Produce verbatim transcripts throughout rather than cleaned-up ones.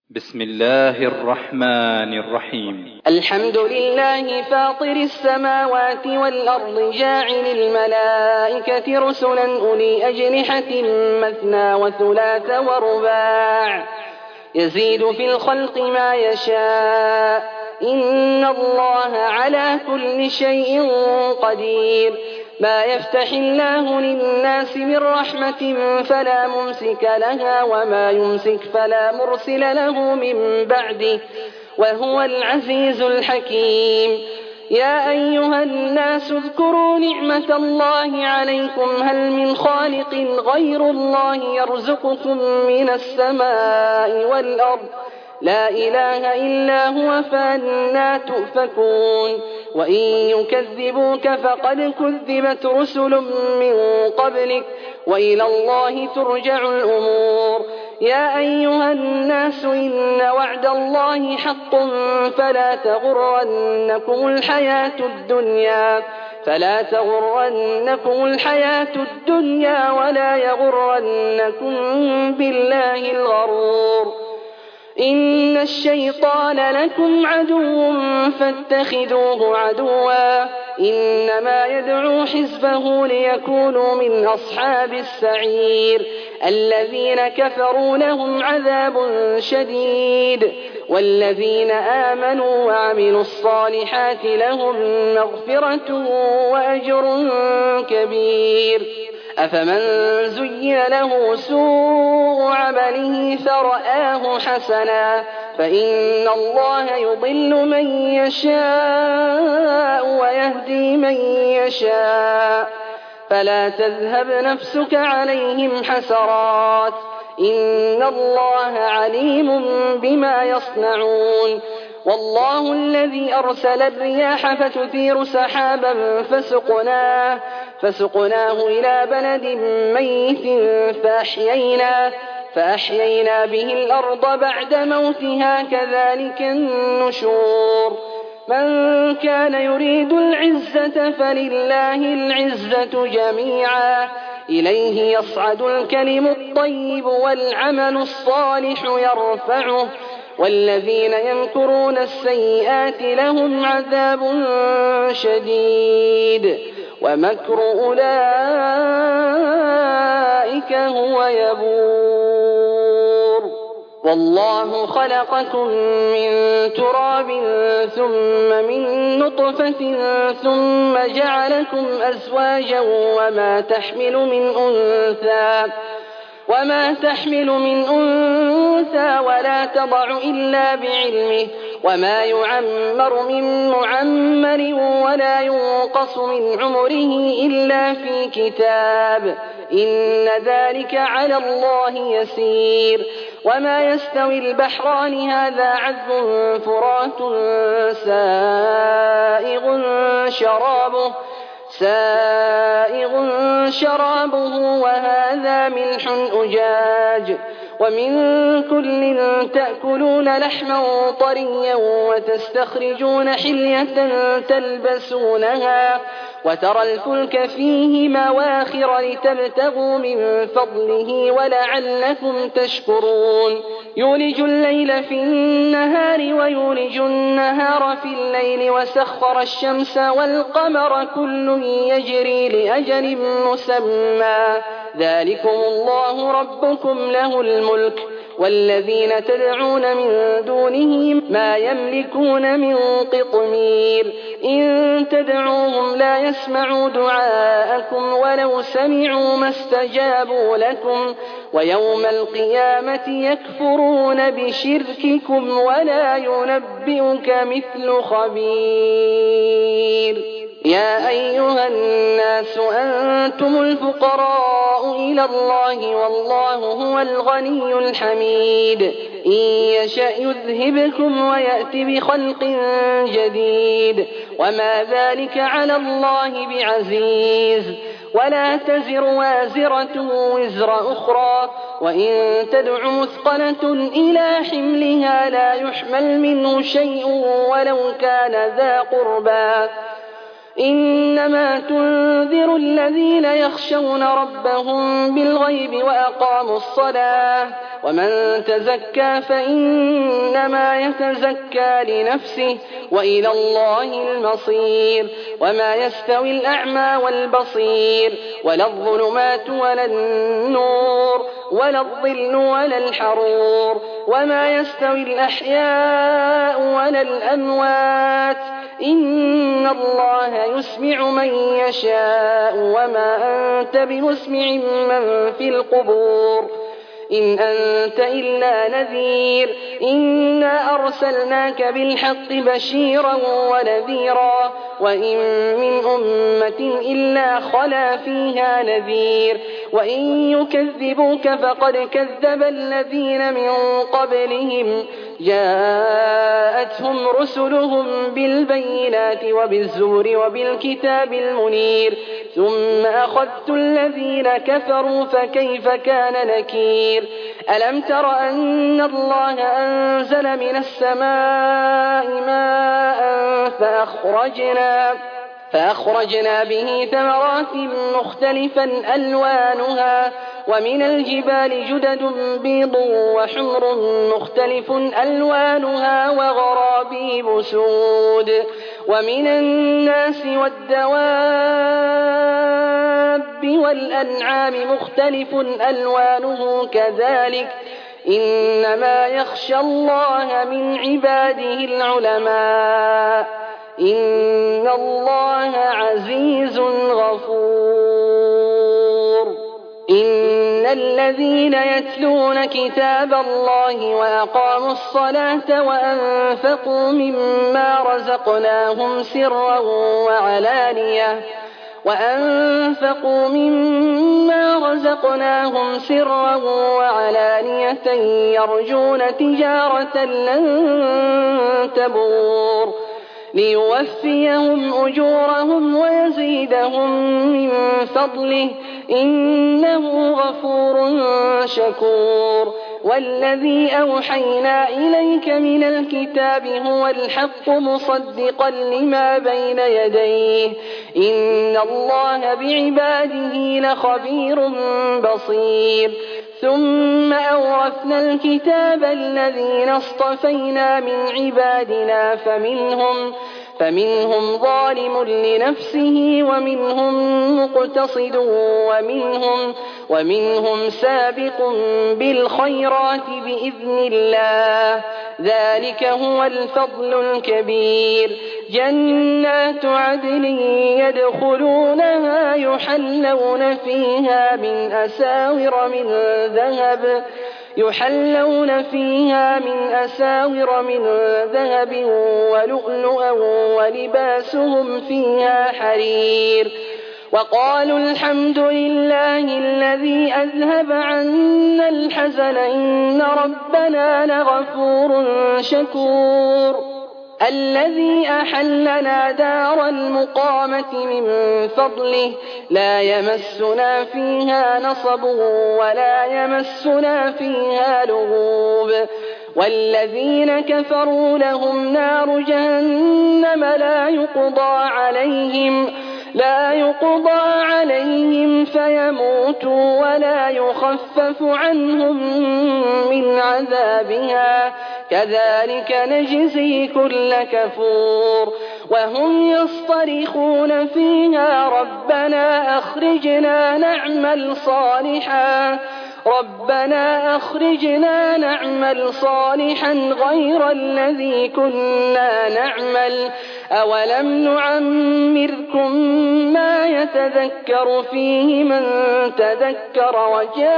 بسم الله الرحمن الرحيم. الحمد لله فاطر السماوات والأرض جاعل الملائكة رسلا أولي أجنحة مثنى وثلاث ورباع يزيد في الخلق ما يشاء إن الله على كل شيء قدير. ما يفتح الله للناس من رحمة فلا ممسك لها وما يمسك فلا مرسل له من بعده وهو العزيز الحكيم. يا أيها الناس اذكروا نعمة الله عليكم هل من خالق غير الله يرزقكم من السماء والأرض لا إله إلا هو فأنى تؤفكون. وإن يكذبوك فقد كذبت رسل من قبلك وإلى الله ترجع الأمور. يا أيها الناس إن وعد الله حق فلا تغرنكم الحياة الدنيا فلا تغرنكم الحياة الدنيا ولا يغرنكم بالله الغرور. إن الشيطان لكم عدو فاتخذوه عدوا إنما يدعو حزبه ليكونوا من أصحاب السعير. الذين كفروا لهم عذاب شديد والذين آمنوا وعملوا الصالحات لهم مغفرة وأجر كبير. أفمن زين له سوء عمله فرآه حسنا فإن الله يضل من يشاء ويهدي من يشاء فلا تذهب نفسك عليهم حسرات إن الله عليم بما يصنعون. والله الذي أرسل الرياح فتثير سحابا فسقناه, فسقناه إلى بلد ميت فأحيينا, فأحيينا به الأرض بعد موتها كذلك النشور. من كان يريد العزة فلله العزة جميعا إليه يصعد الكلم الطيب والعمل الصالح يرفعه والذين يمكرون السيئات لهم عذاب شديد ومكر أولئك هو يبور. والله خلقكم من تراب ثم من نطفة ثم جعلكم أزواجا وما تحمل من أنثى وما تحمل من أنثى ولا تضع إلا بعلمه وما يعمر من معمر ولا ينقص من عمره إلا في كتاب إن ذلك على الله يسير. وما يستوي البحران هذا عذب فرات سائغ شرابه سائغ شرابه وهذا ملح أجاج ومن كل تأكلون لحما طريا وتستخرجون حلية تلبسونها وترى الفلك فيه مواخر لتبتغوا من فضله ولعلكم تشكرون. يولج الليل في النهار ويولج النهار في الليل وسخر الشمس والقمر كل يجري لأجل مسمى ذلكم الله ربكم له الملك والذين تدعون من دونه ما يملكون من قطمير. إن تدعوهم لا يسمعوا دعاءكم ولو سمعوا ما استجابوا لكم ويوم القيامة يكفرون بشرككم ولا ينبئك مثل خبير. يا أيها الناس أنتم الفقراء إلى الله والله هو الغني الحميد. إن يشأ يذهبكم ويأتي بخلق جديد وما ذلك على الله بعزيز. ولا تزر وازرة وزر أخرى وإن تدع مثقلة إلى حملها لا يحمل منه شيء ولو كان ذا قربى إنما تنذر الذين يخشون ربهم بالغيب وأقاموا الصلاة ومن تزكى فإنما يتزكى لنفسه وإلى الله المصير وما يستوي الأعمى والبصير ولا الظلمات ولا النور ولا الظل ولا الحرور وما يستوي الأحياء ولا الأموات إن الله يسمع من يشاء وما أنت بمسمع من في القبور إن أنت إلا نذير إنا أرسلناك بالحق بشيرا ونذيرا وإن من أمة إلا خلا فيها نذير وإن يكذبوك فقد كذب الذين من قبلهم جاءتهم رسلهم بالبينات وبالزور وبالكتاب المنير ثم أخذت الذين كفروا فكيف كان نكير ألم تر أن الله أنزل من السماء ماء فأخرجنا فأخرجنا به ثمرات مختلفا ألوانها ومن الجبال جدد بيض وحمر مختلف ألوانها وغرابيب سود ومن الناس والدواب والأنعام مختلف ألوانه كذلك إنما يخشى الله من عباده العلماء إن الله عزيز غفور إن الذين يتلون كتاب الله وأقاموا الصلاة وأنفقوا مما رزقناهم سرا وعلانية وأنفقوا مما رزقناهم سرا وعلانية يرجون تجارة لن تبور ليوفيهم أجورهم ويزيدهم من فضله إنه غفور شكور والذي أوحينا إليك من الكتاب هو الحق مصدقا لما بين يديه إن الله بعباده لخبير بصير ثم أورثنا الكتاب الذين اصطفينا من عبادنا فمنهم فمنهم ظالم لنفسه ومنهم مقتصد ومنهم ومنهم سابق بالخيرات بإذن الله ذلك هو الفضل الكبير جنات عدن يدخلونها يحلون فيها من أساور من ذهب يحلون فيها من أساور من ذهب ولؤلؤا ولباسهم فيها حرير وقالوا الحمد لله الذي أذهب عنا الحزن إن ربنا لغفور شكور الذي أحلنا دار المقامة من فضله لا يمسنا فيها نصب ولا يمسنا فيها لغوب والذين كفروا لهم نار جهنم لا يقضى عليهم لا يقضى عليهم فيموتوا ولا يخفف عنهم من عذابها كذلك نجزي كل كفور وهم يصطرخون فيها ربنا أخرجنا نعمل صالحا ربنا أخرجنا نعمل صالحا غير الذي كنا نعمل أولم نعمركم ما يتذكر فيه من تذكر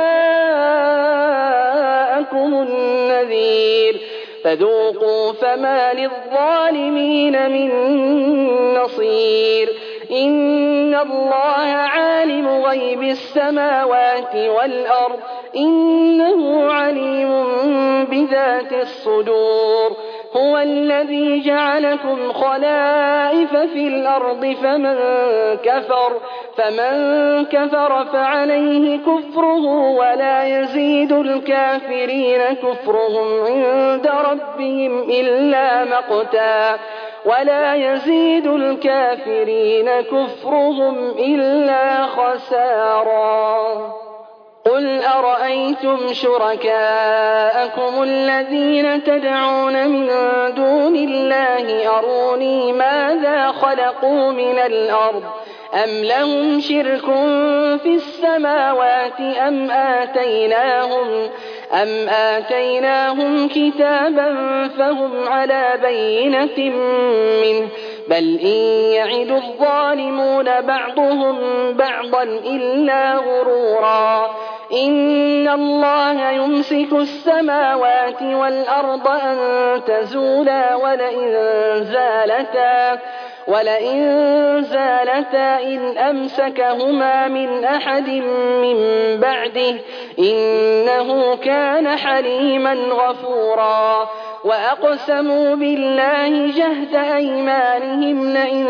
وجاءكم النذير فذوقوا فما للظالمين من نصير إن الله عالم غيب السماوات والأرض إنه عليم بذات الصدور هو الذي جعلكم خلائف في الأرض فمن كفر فمن كفر فعليه كفره ولا يزيد الكافرين كفرهم عند ربهم إلا مقتا ولا يزيد الكافرين كفرهم إلا خسارا قل أرأيتم شركاءكم الذين تدعون من دون الله أروني ماذا خلقوا من الأرض أم لهم شرك في السماوات أم آتيناهم أم آتيناهم كتابا فهم على بينة منه بل إن يعد الظالمون بعضهم بعضا إلا غرورا إن الله يمسك السماوات والأرض أن تزولا ولئن زالتا ولئن زالتا إن أمسكهما من أحد من بعده إنه كان حليما غفورا وأقسموا بالله جهد أيمانهم لئن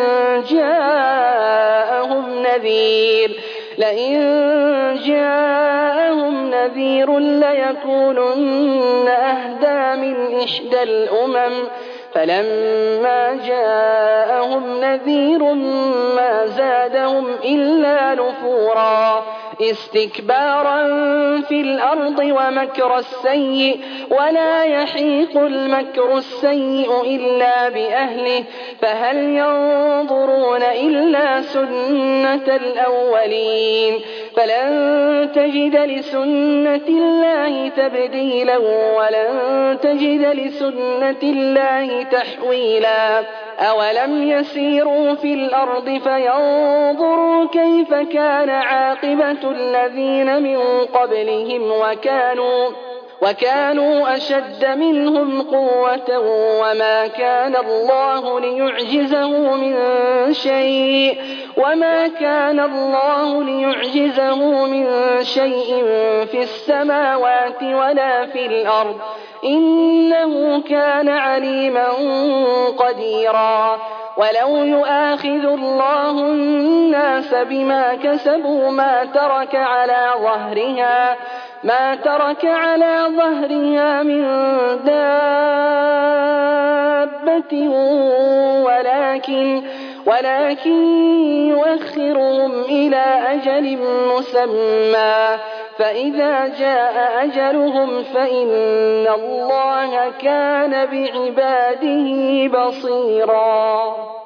جاءهم نذير لئن جاءهم نذير ليكونن أهدى من إحدى الأمم فلما جاءهم نذير ما زادهم إلا نفورا استكبارا في الأرض ومكر السيء ولا يحيق المكر السيء إلا بأهله فهل ينظرون إلا سنة الأولين فلن تجد لسنة الله تبديلا ولن تجد لسنة الله تحويلا أولم يسيروا في الأرض فينظروا كيف كان عاقبة الذين من قبلهم وكانوا وكانوا أشد منهم قوة وما كان الله ليعجزه من شيء وما كان الله ليعجزه من شيء في السماوات ولا في الأرض إنه كان عليما قديرا ولو يؤاخذ الله الناس بما كسبوا ما ترك على ظهرها ما ترك على ظهرها من دابة ولكن ولكن يؤخرهم إلى أجل مسمى فإذا جاء أجلهم فإن الله كان بعباده بصيرا.